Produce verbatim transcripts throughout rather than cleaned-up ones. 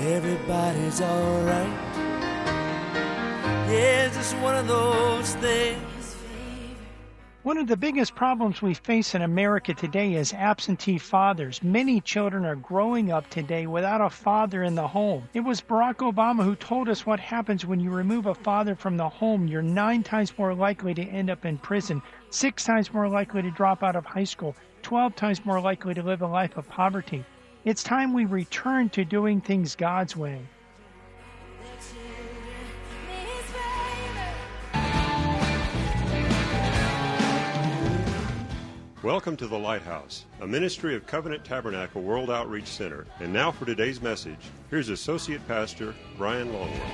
everybody's alright. Yeah, it's just one of those things. One of the biggest problems we face in America today is absentee fathers. Many children are growing up today without a father in the home. It was Barack Obama who told us what happens when you remove a father from the home. You're nine times more likely to end up in prison, six times more likely to drop out of high school, twelve times more likely to live a life of poverty. It's time we return to doing things God's way. Welcome to The Lighthouse, a ministry of Covenant Tabernacle World Outreach Center. And now for today's message, here's Associate Pastor Brian Longworth.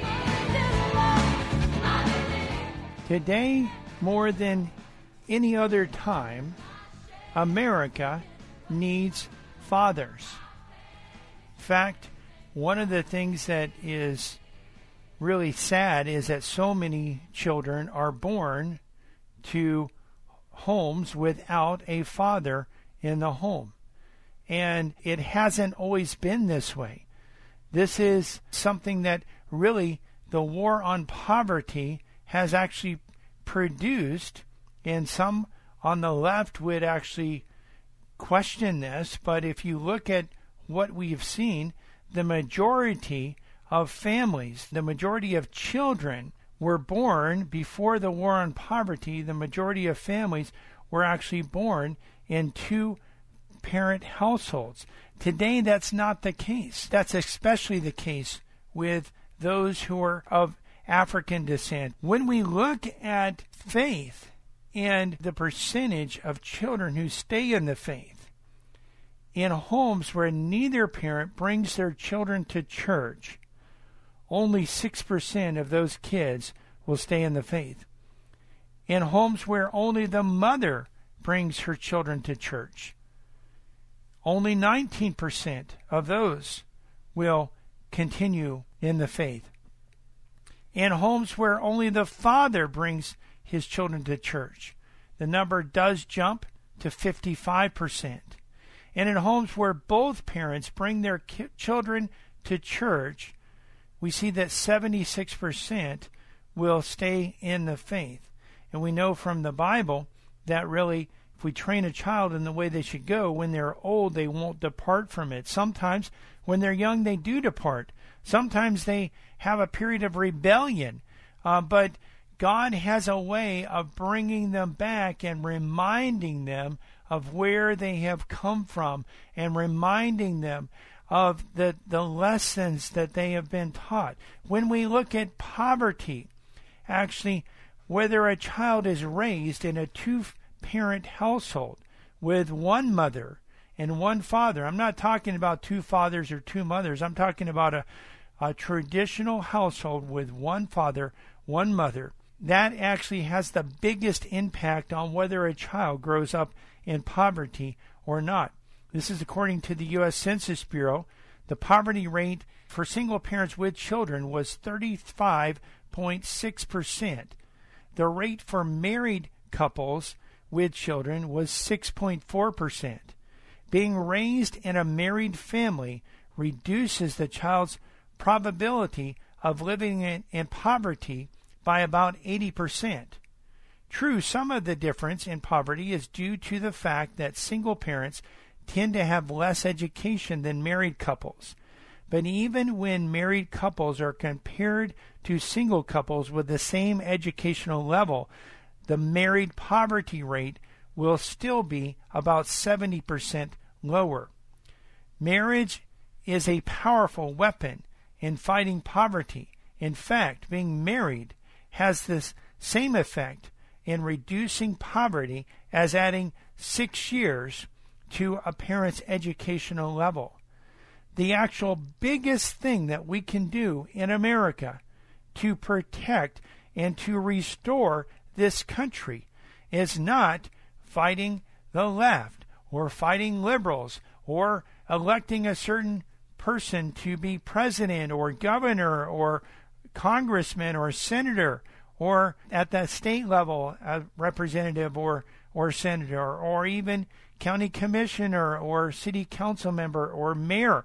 Today, more than any other time, America needs fathers. In fact, one of the things that is really sad is that so many children are born to homes without a father in the home. And it hasn't always been this way. This is something that really the war on poverty has actually produced, and some on the left would actually question this, but if you look at what we've seen, the majority of families, the majority of children were born before the war on poverty. The majority of families were actually born in two-parent households. Today, that's not the case. That's especially the case with those who are of African descent. When we look at faith and the percentage of children who stay in the faith in homes where neither parent brings their children to church, only six percent of those kids will stay in the faith. In homes where only the mother brings her children to church, only nineteen percent of those will continue in the faith. In homes where only the father brings his children to church, the number does jump to fifty-five percent. And in homes where both parents bring their ki- children to church, we see that seventy-six percent will stay in the faith. And we know from the Bible that really, if we train a child in the way they should go, when they're old, they won't depart from it. Sometimes when they're young, they do depart. Sometimes they have a period of rebellion. Uh, but God has a way of bringing them back and reminding them of where they have come from and reminding them of the, the lessons that they have been taught. When we look at poverty, actually, whether a child is raised in a two-parent household with one mother and one father, I'm not talking about two fathers or two mothers, I'm talking about a, a traditional household with one father, one mother, that actually has the biggest impact on whether a child grows up in poverty or not. This is according to the U S Census Bureau. The poverty rate for single parents with children was thirty-five point six percent. The rate for married couples with children was six point four percent. Being raised in a married family reduces the child's probability of living in, in poverty by about eighty percent. True, some of the difference in poverty is due to the fact that single parents tend to have less education than married couples. But even when married couples are compared to single couples with the same educational level, the married poverty rate will still be about seventy percent lower. Marriage is a powerful weapon in fighting poverty. In fact, being married has this same effect in reducing poverty as adding six years to a parent's educational level. The actual biggest thing that we can do in America to protect and to restore this country is not fighting the left or fighting liberals or electing a certain person to be president or governor or congressman or senator, or at the state level, a representative or, or senator, or even county commissioner or city council member or mayor.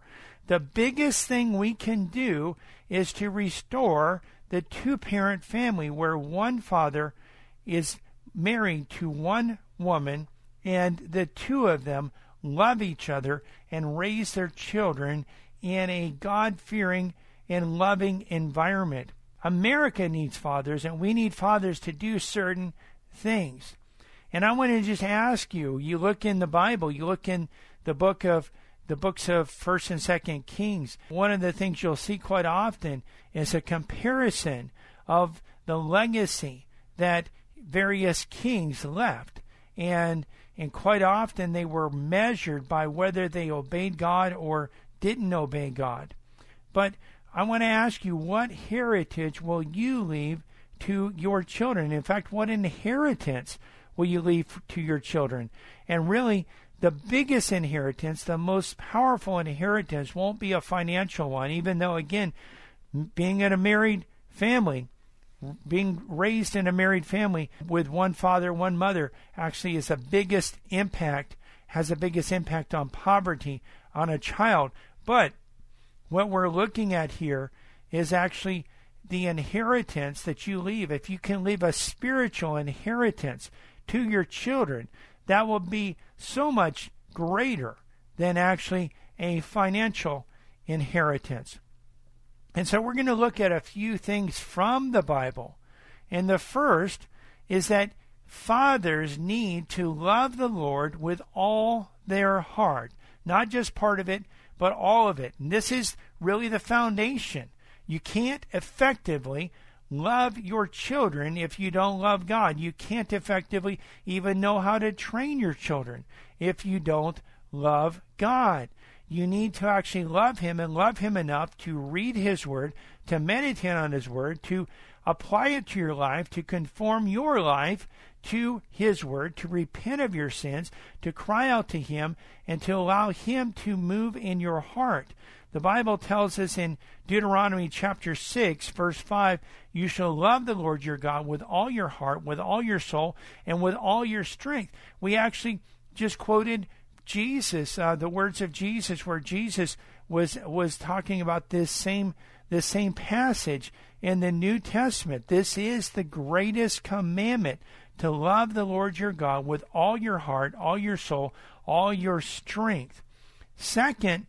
the biggest thing we can do is to restore the two-parent family where one father is married to one woman and the two of them love each other and raise their children in a God-fearing and loving environment. America needs fathers, and we need fathers to do certain things. And I want to just ask you, you look in the Bible, you look in the book of the books of First and Second Kings, one of the things you'll see quite often is a comparison of the legacy that various kings left. And and quite often they were measured by whether they obeyed God or didn't obey God. But I want to ask you, what heritage will you leave to your children? In fact, what inheritance will you leave to your children? And really, the biggest inheritance, the most powerful inheritance, won't be a financial one, even though, again, being in a married family, being raised in a married family with one father, one mother, actually is the biggest impact, has the biggest impact on poverty on a child. But what we're looking at here is actually the inheritance that you leave. If you can leave a spiritual inheritance to your children, that will be so much greater than actually a financial inheritance. And so we're going to look at a few things from the Bible. And the first is that fathers need to love the Lord with all their heart. Not just part of it, but all of it. And this is really the foundation. You can't effectively love your children if you don't love God. You can't effectively even know how to train your children if you don't love God. You need to actually love Him and love Him enough to read His Word, to meditate on His Word, to apply it to your life, to conform your life to His Word, to repent of your sins, to cry out to Him, and to allow Him to move in your heart. The Bible tells us in Deuteronomy chapter six, verse five, you shall love the Lord your God with all your heart, with all your soul, and with all your strength. We actually just quoted Jesus, uh, the words of Jesus, where Jesus was was talking about this same this same passage in the New Testament. This is the greatest commandment, to love the Lord your God with all your heart, all your soul, all your strength. Second,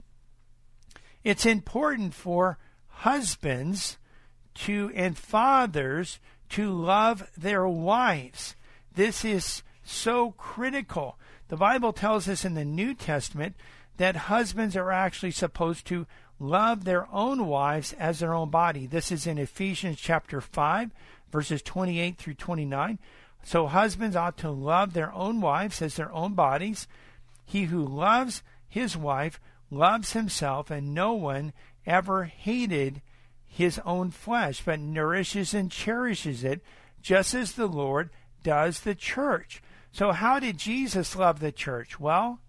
it's important for husbands to and fathers to love their wives. This is so critical. The Bible tells us in the New Testament that husbands are actually supposed to love their own wives as their own body. This is in Ephesians chapter five, verses twenty-eight through twenty-nine. So husbands ought to love their own wives as their own bodies. He who loves his wife loves himself, and no one ever hated his own flesh, but nourishes and cherishes it, just as the Lord does the church. So how did Jesus love the church? Well,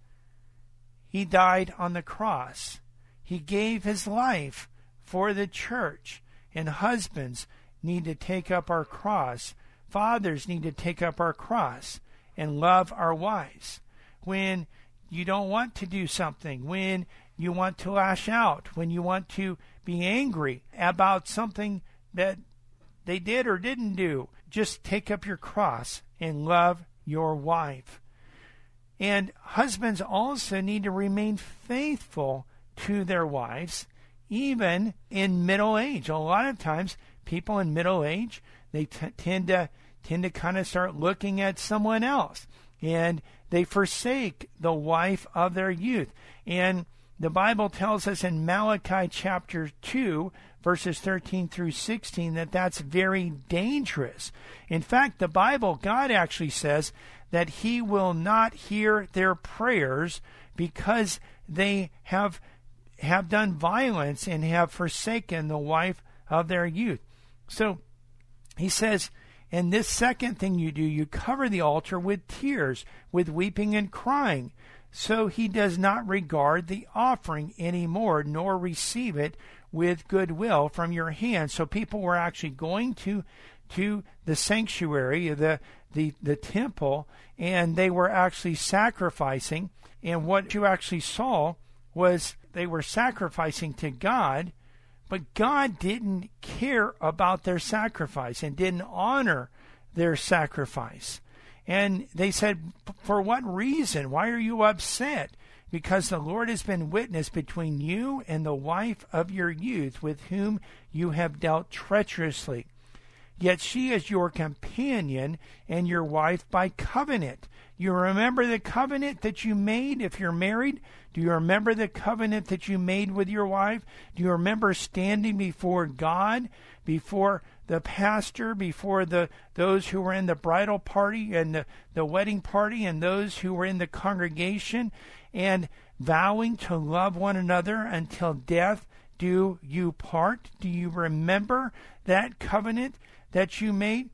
He died on the cross. He gave His life for the church. And husbands need to take up our cross. Fathers need to take up our cross and love our wives. When you don't want to do something, when you want to lash out, when you want to be angry about something that they did or didn't do, just take up your cross and love your wife. And husbands also need to remain faithful to their wives, even in middle age. A lot of times, people in middle age, they t- tend to tend to kind of start looking at someone else, and they forsake the wife of their youth. And the Bible tells us in Malachi chapter two, verses thirteen through sixteen, that that's very dangerous. In fact, the Bible, God actually says that He will not hear their prayers because they have have done violence and have forsaken the wife of their youth. So He says, and this second thing you do, you cover the altar with tears, with weeping and crying. So He does not regard the offering anymore, nor receive it with goodwill from your hand. So people were actually going to to the sanctuary, the the the temple, and they were actually sacrificing. And what you actually saw was they were sacrificing to God, but God didn't care about their sacrifice and didn't honor their sacrifice. And they said, for what reason? Why are you upset? Because the Lord has been witness between you and the wife of your youth, with whom you have dealt treacherously. Yet she is your companion and your wife by covenant. You remember the covenant that you made if you're married? Do you remember the covenant that you made with your wife? Do you remember standing before God, before the pastor, before the those who were in the bridal party and the, the wedding party, and those who were in the congregation, and vowing to love one another until death do you part? Do you remember that covenant that you made?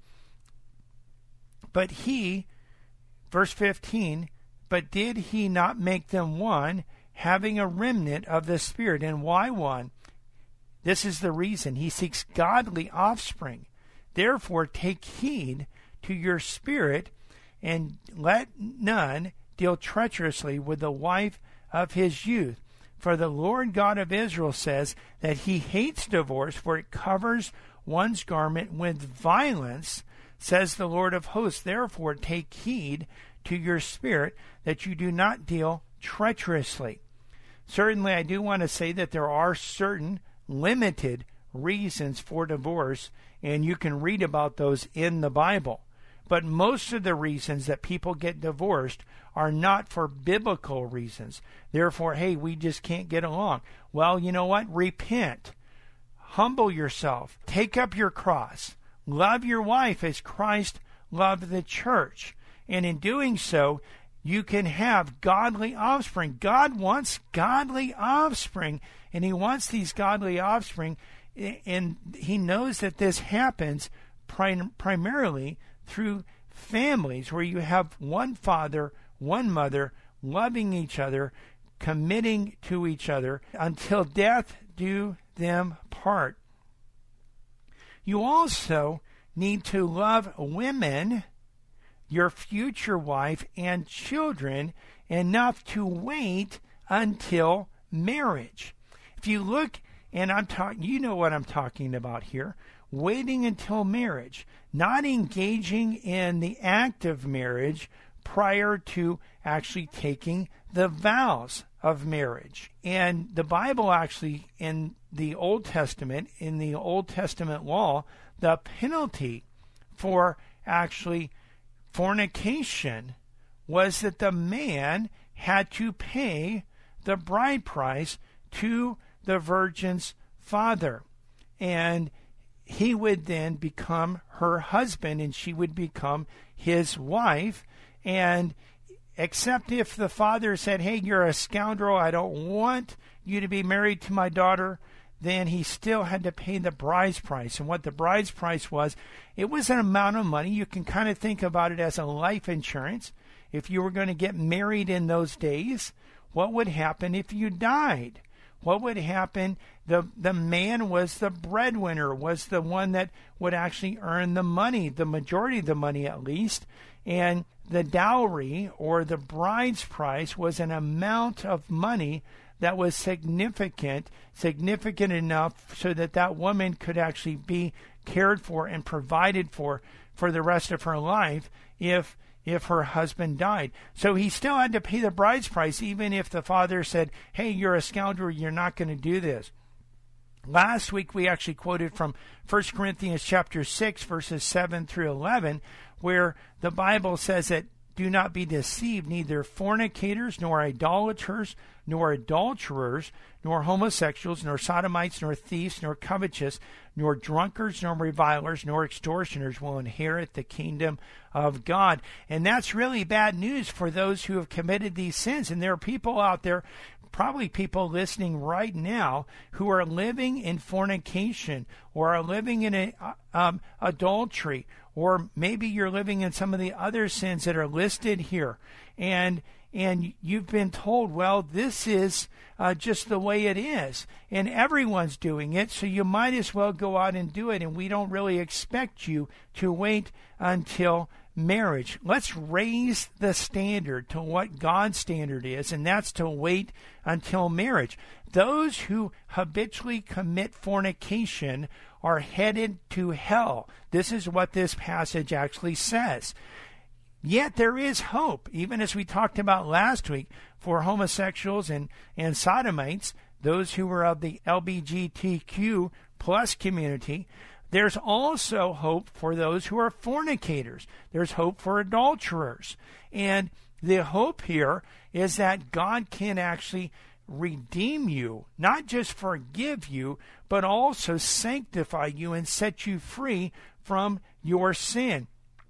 But he, verse fifteen, but did he not make them one, having a remnant of the Spirit? And why one? This is the reason. He seeks godly offspring. Therefore take heed to your spirit, and let none deal treacherously with the wife of his youth. For the Lord God of Israel says that he hates divorce, for it covers one's garment with violence, says the Lord of hosts. Therefore take heed to your spirit, that you do not deal treacherously. Certainly, I do want to say that there are certain limited reasons for divorce, and you can read about those in the Bible. But most of the reasons that people get divorced are not for biblical reasons. Therefore, hey, we just can't get along. Well, you know what? Repent. Humble yourself. Take up your cross. Love your wife as Christ loved the church. And in doing so, you can have godly offspring. God wants godly offspring, and he wants these godly offspring, and he knows that this happens prim- primarily through families where you have one father, one mother, loving each other, committing to each other until death do them part. You also need to love women, your future wife and children, enough to wait until marriage. If you look, and I'm talking, you know what I'm talking about here, waiting until marriage, not engaging in the act of marriage prior to actually taking the vows of marriage. And the Bible actually, in the Old Testament, in the Old Testament law, the penalty for actually fornication was that the man had to pay the bride price to the virgin's father, and he would then become her husband and she would become his wife. And except if the father said, hey, you're a scoundrel, I don't want you to be married to my daughter, then he still had to pay the bride's price. And what the bride's price was, it was an amount of money. You can kind of think about it as a life insurance. If you were going to get married in those days, what would happen if you died? What would happen? The, the man was the breadwinner, was the one that would actually earn the money, the majority of the money at least. And the dowry, or the bride's price, was an amount of money that was significant, significant enough so that that woman could actually be cared for and provided for for the rest of her life if if her husband died. So he still had to pay the bride's price, even if the father said, hey, you're a scoundrel, you're not going to do this. Last week we actually quoted from First Corinthians chapter six, verses seven through eleven, where the Bible says that do not be deceived, neither fornicators, nor idolaters, nor adulterers, nor homosexuals, nor sodomites, nor thieves, nor covetous, nor drunkards, nor revilers, nor extortioners will inherit the kingdom of God. And that's really bad news for those who have committed these sins. And there are people out there, probably people listening right now, who are living in fornication, or are living in a, um, adultery, or maybe you're living in some of the other sins that are listed here. And and you've been told, well, this is uh, just the way it is, and everyone's doing it, so you might as well go out and do it, and we don't really expect you to wait until marriage. Let's raise the standard to what God's standard is, and that's to wait until marriage. Those who habitually commit fornication are headed to hell. This is what this passage actually says. Yet there is hope, even as we talked about last week, for homosexuals and, and sodomites, those who were of the L G B T Q plus community. There's also hope for those who are fornicators. There's hope for adulterers. And the hope here is that God can actually redeem you, not just forgive you, but also sanctify you and set you free from your sin.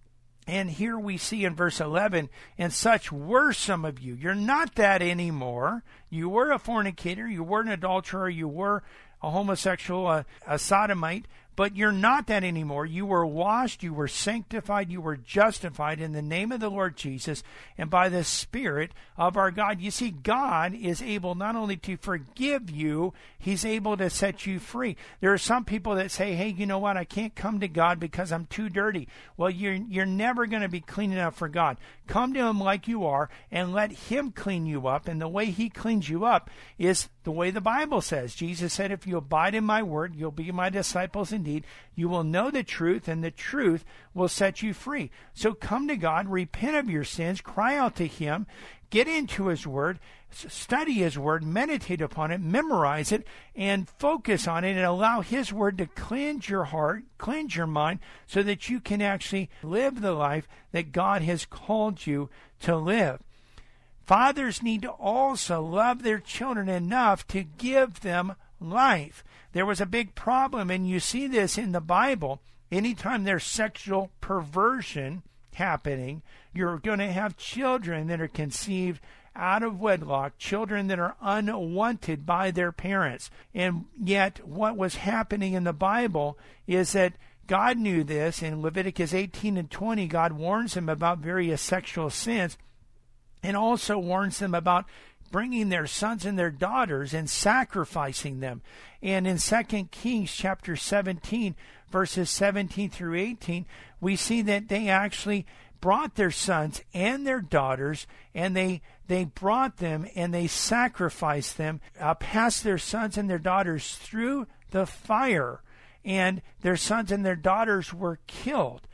And here we see in verse eleven, and such were some of you. You're not that anymore. You were a fornicator, you were an adulterer, you were a homosexual, a, a sodomite, but you're not that anymore. You were washed, you were sanctified, you were justified in the name of the Lord Jesus and by the Spirit of our God. You see, God is able not only to forgive you, He's able to set you free. There are some people that say, hey, you know what, I can't come to God because I'm too dirty. Well, you're, you're never going to be clean enough for God. Come to Him like you are and let Him clean you up. And the way He cleans you up is the way the Bible says. Jesus said, if you abide in my word, you'll be my disciples indeed. You will know the truth, and the truth will set you free. So come to God, repent of your sins, cry out to Him, get into His word, study His word, meditate upon it, memorize it, and focus on it, and allow His word to cleanse your heart, cleanse your mind, so that you can actually live the life that God has called you to live. Fathers need to also love their children enough to give them life. There was a big problem, and you see this in the Bible. Anytime there's sexual perversion happening, you're going to have children that are conceived out of wedlock, children that are unwanted by their parents. And yet what was happening in the Bible is that God knew this. In Leviticus eighteen and twenty, God warns them about various sexual sins, and also warns them about bringing their sons and their daughters and sacrificing them. And in Second Kings chapter seventeen, verses seventeen through eighteen, we see that they actually brought their sons and their daughters, and they they brought them and they sacrificed them, uh, passed their sons and their daughters through the fire, and their sons and their daughters were killed.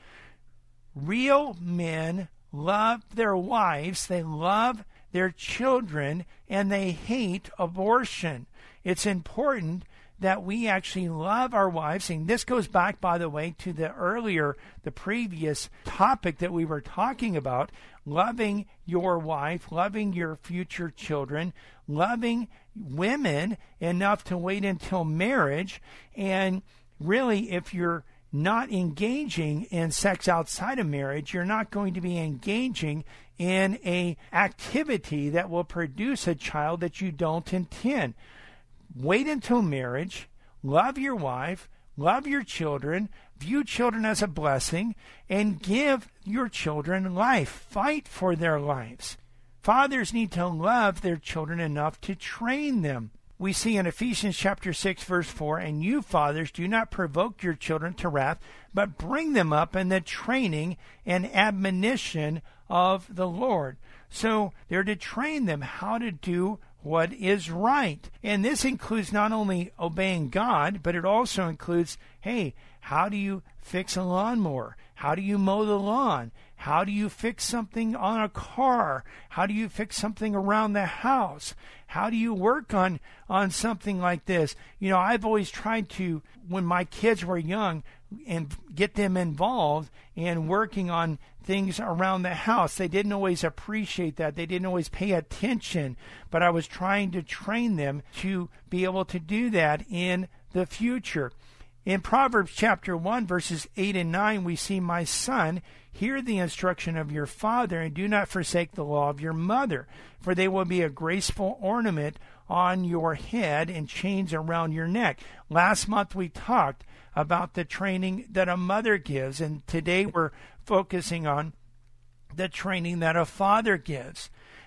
Real men love their wives, they love their children, and they hate abortion. It's important that we actually love our wives. And this goes back, by the way, to the earlier, the previous topic that we were talking about, loving your wife, loving your future children, loving women enough to wait until marriage. And really, if you're not engaging in sex outside of marriage, you're not going to be engaging in a activity that will produce a child that you don't intend. Wait until marriage, love your wife, love your children, view children as a blessing, and give your children life. Fight for their lives. Fathers need to love their children enough to train them. We see in Ephesians chapter six, verse four, and you fathers, do not provoke your children to wrath, but bring them up in the training and admonition of the Lord. So they're to train them how to do what is right. And this includes not only obeying God, but it also includes, hey, how do you fix a lawnmower? How do you mow the lawn? How do you fix something on a car? How do you fix something around the house? How do you work on, on something like this? You know, I've always tried to, when my kids were young, and get them involved in working on things around the house. They didn't always appreciate that. They didn't always pay attention, but I was trying to train them to be able to do that in the future. In Proverbs chapter one, verses eight and nine, we see, my son, hear the instruction of your father, and do not forsake the law of your mother, for they will be a graceful ornament on your head and chains around your neck. Last month we talked about the training that a mother gives, and today we're focusing on the training that a father gives.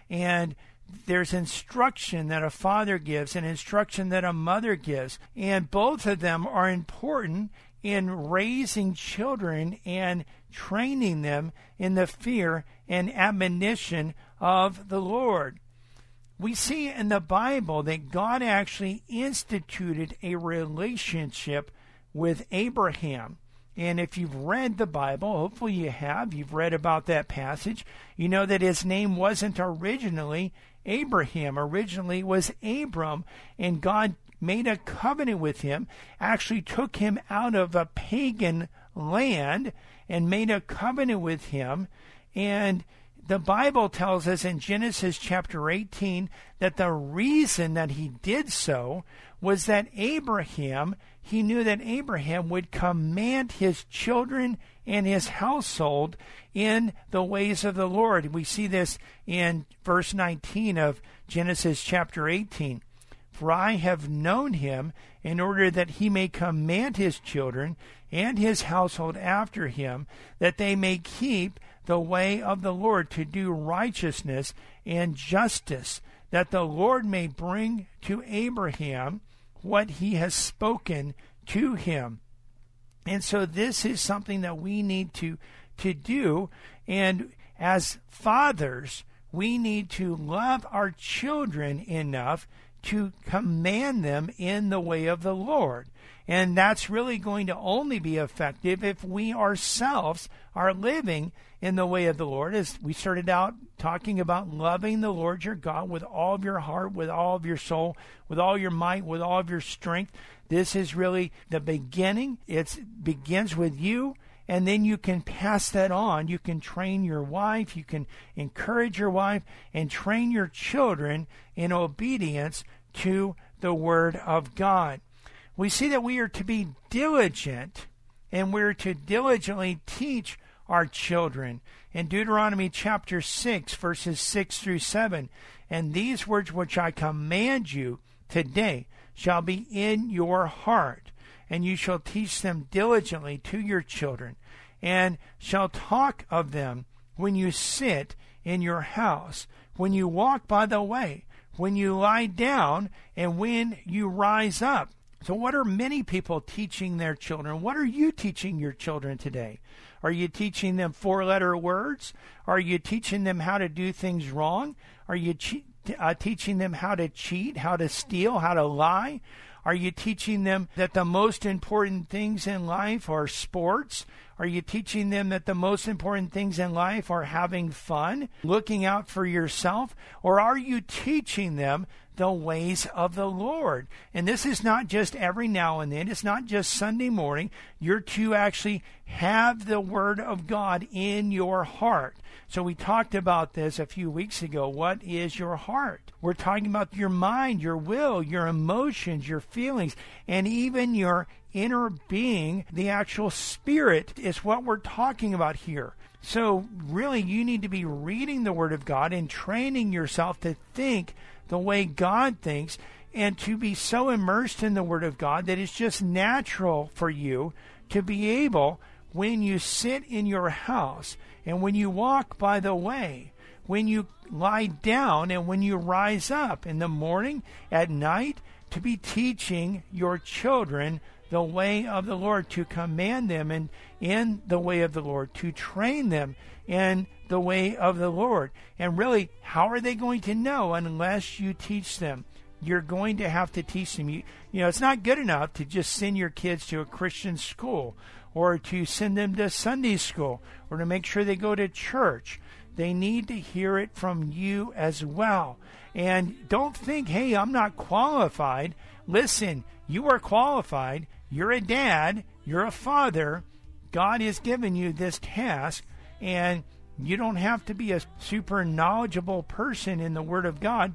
and there's instruction that a father gives and instruction that a mother gives, and both of them are important in raising children and training them in the fear and admonition of the Lord. We see in the Bible that God actually instituted a relationship with Abraham. And if you've read the Bible, hopefully you have, you've read about that passage, you know that his name wasn't originally Abraham. Originally it was Abram, and God made a covenant with him, actually took him out of a pagan land and made a covenant with him. And the Bible tells us in Genesis chapter eighteen that the reason that he did so was that Abraham, he knew that Abraham would command his children and his household in the ways of the Lord. We see this in verse nineteen of Genesis chapter eighteen. For I have known him in order that he may command his children and his household after him, that they may keep the way of the Lord to do righteousness and justice, that the Lord may bring to Abraham what he has spoken to him. And so this is something that we need to, to do. And as fathers, we need to love our children enough to command them in the way of the Lord. And that's really going to only be effective if we ourselves are living in the way of the Lord. As we started out talking about loving the Lord your God with all of your heart, with all of your soul, with all your might, with all of your strength. This is really the beginning. It begins with you, and then you can pass that on. You can train your wife, you can encourage your wife, and train your children in obedience to the Word of God. We see that we are to be diligent, and we're to diligently teach our children. In Deuteronomy chapter six, verses six through seven, and these words which I command you today shall be in your heart, and you shall teach them diligently to your children, and shall talk of them when you sit in your house, when you walk by the way, when you lie down, and when you rise up. So what are many people teaching their children? What are you teaching your children today? Are you teaching them four-letter words? Are you teaching them how to do things wrong? Are you che- uh, teaching them how to cheat, how to steal, how to lie? Are you teaching them that the most important things in life are sports? Are you teaching them that the most important things in life are having fun, looking out for yourself? Or are you teaching them the ways of the Lord? And this is not just every now and then. It's not just Sunday morning. You're to actually have the Word of God in your heart. So we talked about this a few weeks ago. What is your heart? We're talking about your mind, your will, your emotions, your feelings, and even your inner being. The actual spirit is what we're talking about here. So really, you need to be reading the Word of God and training yourself to think the way God thinks, and to be so immersed in the Word of God that it's just natural for you to be able, when you sit in your house and when you walk by the way, when you lie down and when you rise up in the morning, at night, to be teaching your children the way of the Lord, to command them in, in the way of the Lord, to train them in the way of the Lord. And really, how are they going to know unless you teach them? You're going to have to teach them. You, you know, it's not good enough to just send your kids to a Christian school or to send them to Sunday school or to make sure they go to church. They need to hear it from you as well. And don't think, hey, I'm not qualified. Listen, you are qualified. You're a dad. You're a father. God has given you this task, and you don't have to be a super knowledgeable person in the Word of God.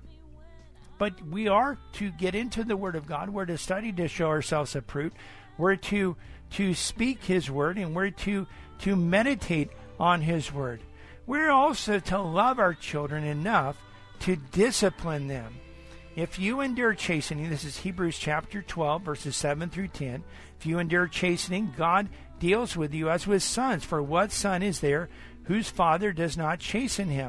But we are to get into the Word of God. We're to study to show ourselves approved. We're to to speak His Word, and we're to, to meditate on His Word. We're also to love our children enough to discipline them. If you endure chastening, this is Hebrews chapter twelve, verses seven through ten. If you endure chastening, God deals with you as with sons. For what son is there whose father does not chasten him?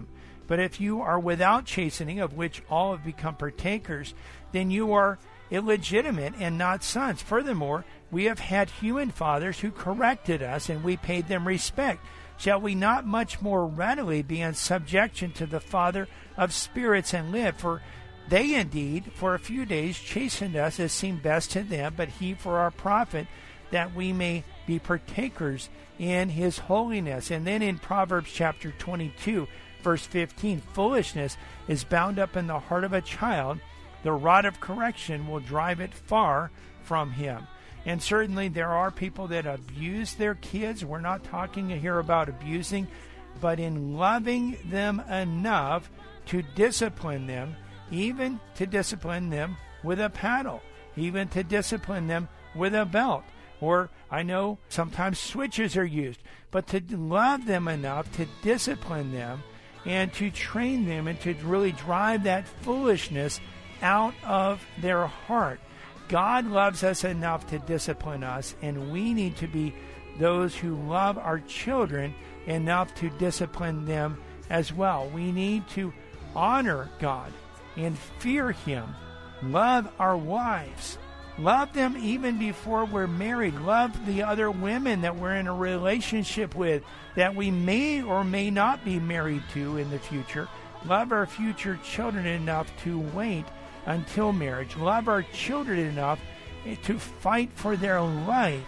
But if you are without chastening, of which all have become partakers, then you are illegitimate and not sons. Furthermore, we have had human fathers who corrected us, and we paid them respect. Shall we not much more readily be in subjection to the Father of spirits and live? For they indeed for a few days chastened us as seemed best to them, but he for our profit, that we may be partakers in his holiness. And then in Proverbs chapter twenty-two, verse fifteen, foolishness is bound up in the heart of a child. The rod of correction will drive it far from him. And certainly there are people that abuse their kids. We're not talking here about abusing, but in loving them enough to discipline them, even to discipline them with a paddle, even to discipline them with a belt. Or I know sometimes switches are used, but to love them enough to discipline them and to train them and to really drive that foolishness out of their heart. God loves us enough to discipline us, and we need to be those who love our children enough to discipline them as well. We need to honor God and fear him. Love our wives. Love them even before we're married. Love the other women that we're in a relationship with that we may or may not be married to in the future. Love our future children enough to wait until marriage. Love our children enough to fight for their life,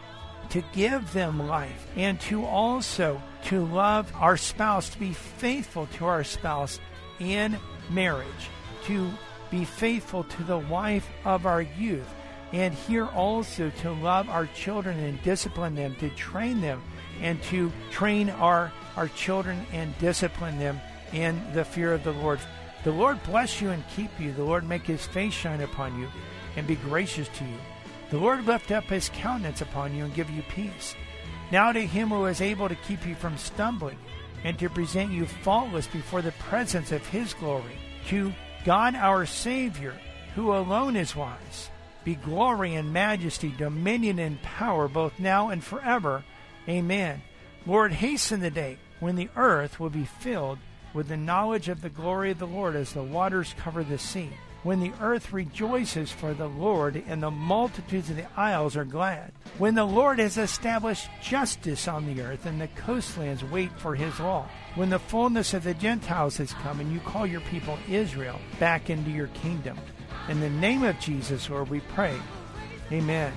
to give them life, and to also to love our spouse, to be faithful to our spouse in marriage, to be faithful to the wife of our youth, and here also to love our children and discipline them, to train them, and to train our, our children and discipline them in the fear of the Lord. The Lord bless you and keep you. The Lord make his face shine upon you and be gracious to you. The Lord lift up his countenance upon you and give you peace. Now to him who is able to keep you from stumbling and to present you faultless before the presence of his glory, to God our Savior, who alone is wise, be glory and majesty, dominion and power, both now and forever. Amen. Lord, hasten the day when the earth will be filled with the knowledge of the glory of the Lord as the waters cover the sea, when the earth rejoices for the Lord and the multitudes of the isles are glad, when the Lord has established justice on the earth and the coastlands wait for his law, when the fullness of the Gentiles has come and you call your people Israel back into your kingdom. In the name of Jesus, Lord, we pray. Amen.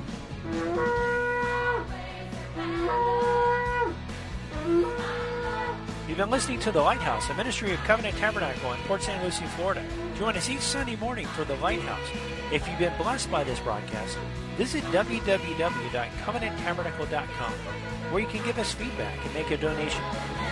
You've been listening to The Lighthouse, a ministry of Covenant Tabernacle in Port Saint Lucie, Florida. Join us each Sunday morning for The Lighthouse. If you've been blessed by this broadcast, visit w w w dot covenant tabernacle dot com, where you can give us feedback and make a donation.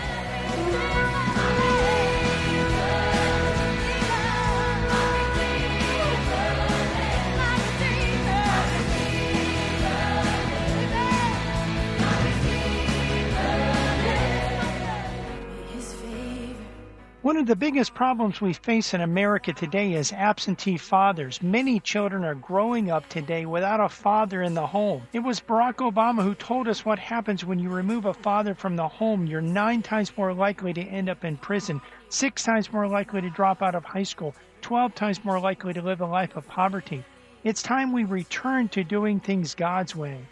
One of the biggest problems we face in America today is absentee fathers. Many children are growing up today without a father in the home. It was Barack Obama who told us what happens when you remove a father from the home. You're nine times more likely to end up in prison, six times more likely to drop out of high school, twelve times more likely to live a life of poverty. It's time we return to doing things God's way.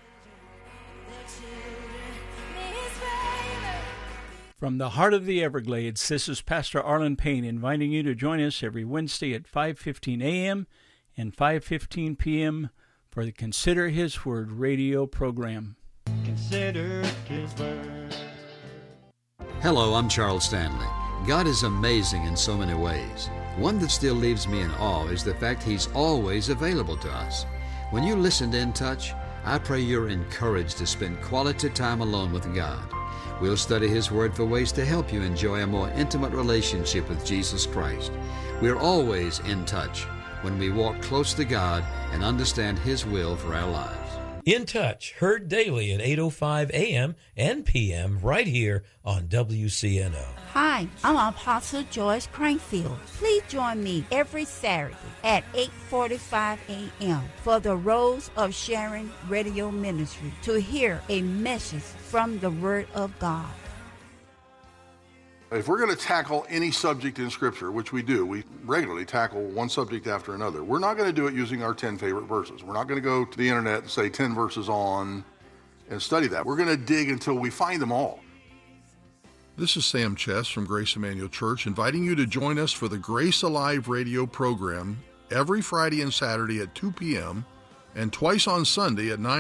From the heart of the Everglades, this is Pastor Arlen Payne inviting you to join us every Wednesday at five fifteen a.m. and five fifteen p.m. for the Consider His Word radio program. Consider His Word. Hello, I'm Charles Stanley. God is amazing in so many ways. One that still leaves me in awe is the fact He's always available to us. When you listen to In Touch, I pray you're encouraged to spend quality time alone with God. We'll study His Word for ways to help you enjoy a more intimate relationship with Jesus Christ. We're always in touch when we walk close to God and understand His will for our lives. In Touch, heard daily at eight oh five a.m. and p m right here on W C N O. Hi, I'm Apostle Joyce Crankfield. Please join me every Saturday at eight forty-five a.m. for the Rose of Sharon Radio Ministry to hear a message from the Word of God. If we're going to tackle any subject in Scripture, which we do, we regularly tackle one subject after another, we're not going to do it using our ten favorite verses. We're not going to go to the internet and say ten verses on and study that. We're going to dig until we find them all. This is Sam Chess from Grace Emmanuel Church, inviting you to join us for the Grace Alive radio program every Friday and Saturday at two p.m. and twice on Sunday at nine